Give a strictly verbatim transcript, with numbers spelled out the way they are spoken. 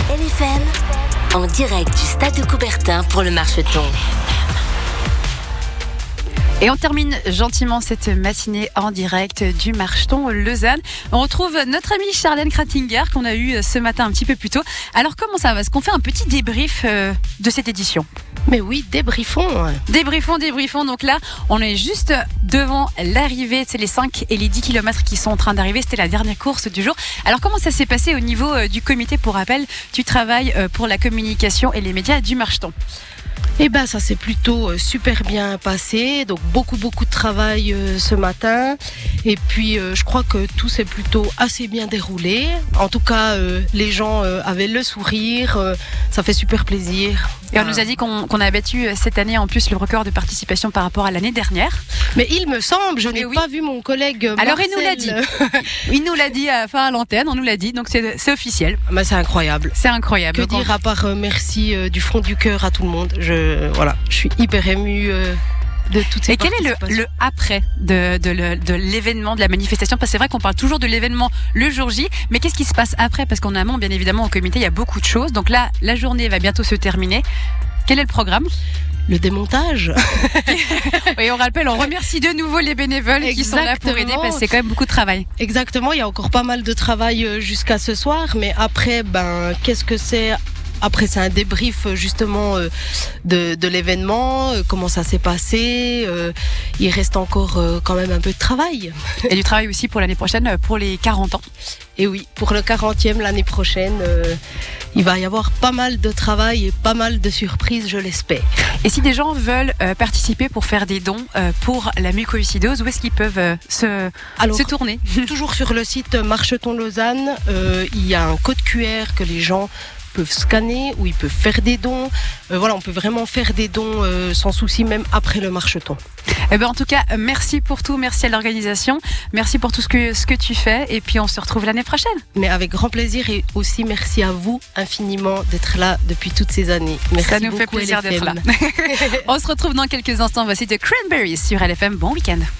L F M, en direct du stade de Coubertin pour le Marcheton. Et on termine gentiment cette matinée en direct du Marcheton Lausanne. On retrouve notre amie Charlène Kratinger qu'on a eu ce matin un petit peu plus tôt. Alors comment ça va ? Est-ce qu'on fait un petit débrief euh, de cette édition ? Mais oui, débriefons. Débriefons, débriefons. Donc là, on est juste devant l'arrivée. C'est les cinq et les dix kilomètres qui sont en train d'arriver. C'était la dernière course du jour. Alors comment ça s'est passé au niveau euh, du comité ? Pour rappel, tu travailles euh, pour la communication et les médias du Marcheton. Eh ben, ça s'est plutôt super bien passé. Donc beaucoup beaucoup de travail euh, ce matin. Et puis euh, je crois que tout s'est plutôt assez bien déroulé. En tout cas, euh, les gens euh, avaient le sourire. Euh, ça fait super plaisir. Et on nous a dit qu'on, qu'on a battu cette année en plus le record de participation par rapport à l'année dernière. Mais il me semble, je n'ai oui. pas vu mon collègue Marcel. Alors il nous l'a dit. Il nous l'a dit à, enfin, à l'antenne, on nous l'a dit. Donc c'est, c'est officiel. Mais c'est incroyable. C'est incroyable. Que dire à part euh, merci euh, du fond du cœur à tout le monde. Je, voilà, je suis hyper émue. Euh, De toutes ces Et quel est le, le après de, de, le, de l'événement, de la manifestation ? Parce que c'est vrai qu'on parle toujours de l'événement le jour J, mais qu'est-ce qui se passe après ? Parce qu'en amont, bien évidemment, au comité, il y a beaucoup de choses. Donc là, la journée va bientôt se terminer. Quel est le programme ? Le démontage. Et on rappelle, on remercie de nouveau les bénévoles Exactement. Qui sont là pour aider, parce que c'est quand même beaucoup de travail. Exactement, il y a encore pas mal de travail jusqu'à ce soir, mais après, ben, qu'est-ce que c'est ? Après, c'est un débrief justement euh, de, de l'événement, euh, comment ça s'est passé. Euh, il reste encore euh, quand même un peu de travail. Et du travail aussi pour l'année prochaine, pour les quarante ans. Et oui, pour le quarantième l'année prochaine, euh, il va y avoir pas mal de travail et pas mal de surprises, je l'espère. Et si des gens veulent euh, participer pour faire des dons euh, pour la mucoviscidose, où est-ce qu'ils peuvent euh, se, Alors, se tourner ? Toujours sur le site Marcheton Lausanne, euh, il y a un code Q R que les gens peuvent scanner, où ils peuvent faire des dons. Euh, voilà, on peut vraiment faire des dons euh, sans souci, même après le Marcheton. Eh ben, en tout cas, merci pour tout, merci à l'organisation, merci pour tout ce que, ce que tu fais, et puis on se retrouve l'année prochaine. Mais avec grand plaisir, et aussi merci à vous infiniment d'être là depuis toutes ces années. Merci Ça nous beaucoup, fait plaisir L F M. d'être là. On se retrouve dans quelques instants. Voici de Cranberries sur L F M. Bon week-end.